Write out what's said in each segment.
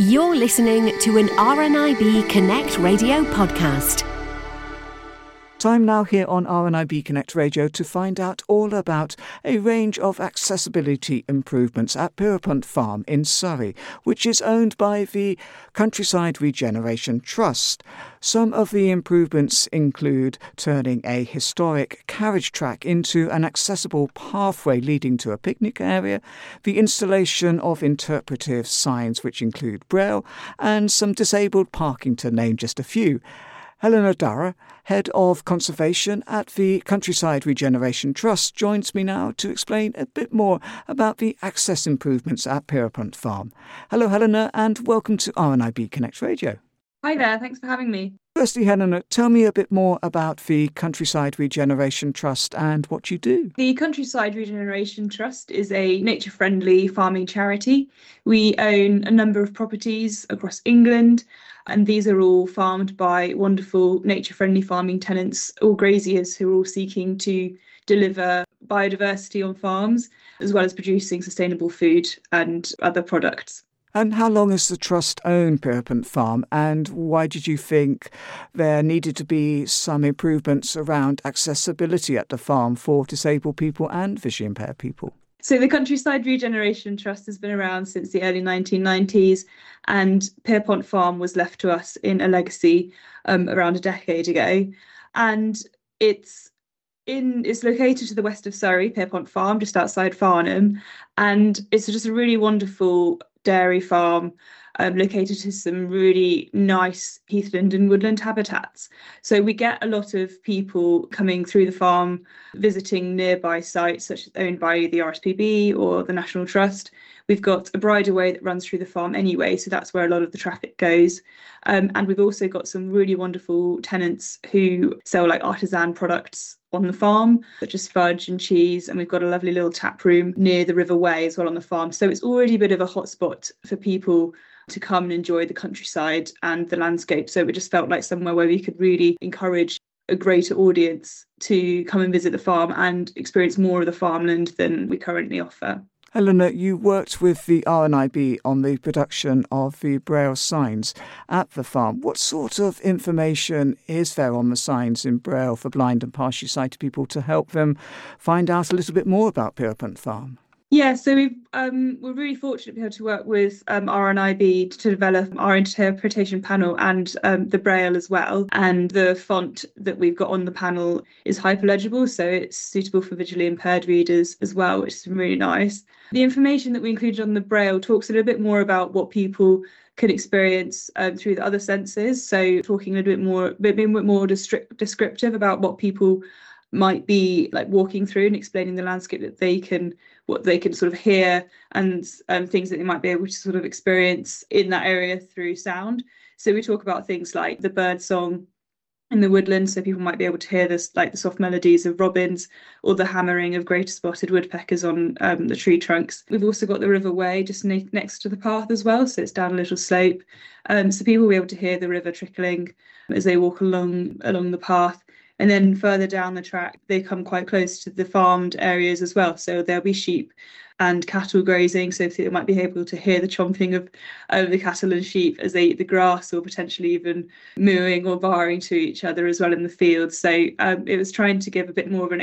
You're listening to an RNIB Connect Radio podcast. Time now here on RNIB Connect Radio to find out all about a range of accessibility improvements at Pierrepoint Farm in Surrey, which is owned by the Countryside Regeneration Trust. Some of the improvements include turning a historic carriage track into an accessible pathway leading to a picnic area, the installation of interpretive signs which include Braille, and some disabled parking, to name just a few. Helena Dara, Head of Conservation at the Countryside Regeneration Trust, joins me now to explain a bit more about the access improvements at Pierrepoint Farm. Hello, Helena, and welcome to RNIB Connect Radio. Hi there, thanks for having me. Firstly, Helena, tell me a bit more about the Countryside Regeneration Trust and what you do. The Countryside Regeneration Trust is a nature-friendly farming charity. We own a number of properties across England, and these are all farmed by wonderful nature-friendly farming tenants, all graziers who are all seeking to deliver biodiversity on farms, as well as producing sustainable food and other products. And how long has the Trust owned Pierrepoint Farm, and why did you think there needed to be some improvements around accessibility at the farm for disabled people and visually impaired people? So the Countryside Regeneration Trust has been around since the early 1990s, and Pierrepoint Farm was left to us in a legacy around a decade ago. And it's located to the west of Surrey, Pierrepoint Farm, just outside Farnham, and it's just a really wonderful dairy farm located to some really nice heathland and woodland habitats. So we get a lot of people coming through the farm, visiting nearby sites such as owned by the RSPB or the National Trust. We've got a bridleway that runs through the farm anyway, so that's where a lot of the traffic goes. And we've also got some really wonderful tenants who sell like artisan products on the farm, such as fudge and cheese, and we've got a lovely little tap room near the River Wey as well on the farm. So it's already a bit of a hotspot for people to come and enjoy the countryside and the landscape. So it just felt like somewhere where we could really encourage a greater audience to come and visit the farm and experience more of the farmland than we currently offer. Helena, you worked with the RNIB on the production of the Braille signs at the farm. What sort of information is there on the signs in Braille for blind and partially sighted people to help them find out a little bit more about Pierrepoint Farm? Yeah, so we're really fortunate to be able to work with RNIB to develop our interpretation panel and the Braille as well. And the font that we've got on the panel is hyperlegible, so it's suitable for visually impaired readers as well, which is really nice. The information that we included on the Braille talks a little bit more about what people can experience through the other senses. So talking a little bit more descriptive about what people might be like walking through and explaining the landscape what they can sort of hear and things that they might be able to sort of experience in that area through sound. So we talk about things like the bird song in the woodland, so people might be able to hear this, like the soft melodies of robins or the hammering of greater spotted woodpeckers on the tree trunks. We've also got the River Wey just next to the path as well, so it's down a little slope. So people will be able to hear the river trickling as they walk along the path. And then further down the track, they come quite close to the farmed areas as well. So there'll be sheep and cattle grazing. So they might be able to hear the chomping of the cattle and sheep as they eat the grass, or potentially even mooing or baaing to each other as well in the fields. So it was trying to give a bit more of an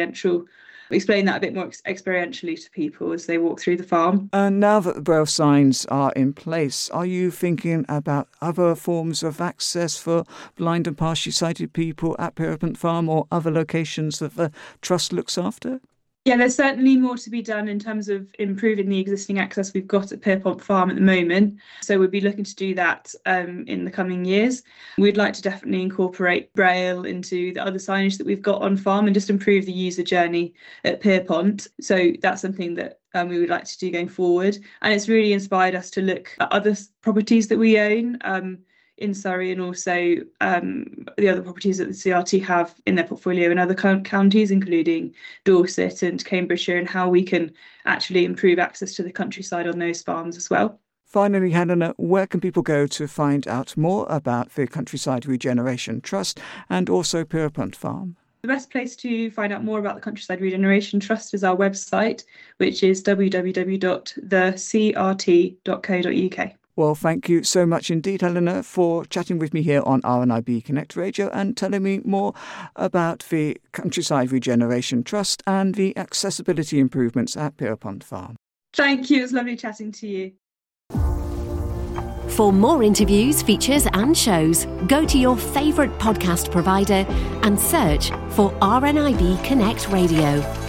explain that a bit more experientially to people as they walk through the farm. And now that the Braille signs are in place, are you thinking about other forms of access for blind and partially sighted people at Pierrepoint Farm or other locations that the Trust looks after? Yeah, there's certainly more to be done in terms of improving the existing access we've got at Pierrepoint Farm at the moment. So we'll be looking to do that in the coming years. We'd like to definitely incorporate Braille into the other signage that we've got on farm and just improve the user journey at Pierrepoint. So that's something that we would like to do going forward. And it's really inspired us to look at other properties that we own in Surrey, and also the other properties that the CRT have in their portfolio in other counties, including Dorset and Cambridgeshire, and how we can actually improve access to the countryside on those farms as well. Finally, Helena, where can people go to find out more about the Countryside Regeneration Trust and also Pierrepoint Farm? The best place to find out more about the Countryside Regeneration Trust is our website, which is www.thecrt.co.uk. Well, thank you so much indeed, Helena, for chatting with me here on RNIB Connect Radio and telling me more about the Countryside Regeneration Trust and the accessibility improvements at Pierrepont Farm. Thank you. It was lovely chatting to you. For more interviews, features and shows, go to your favourite podcast provider and search for RNIB Connect Radio.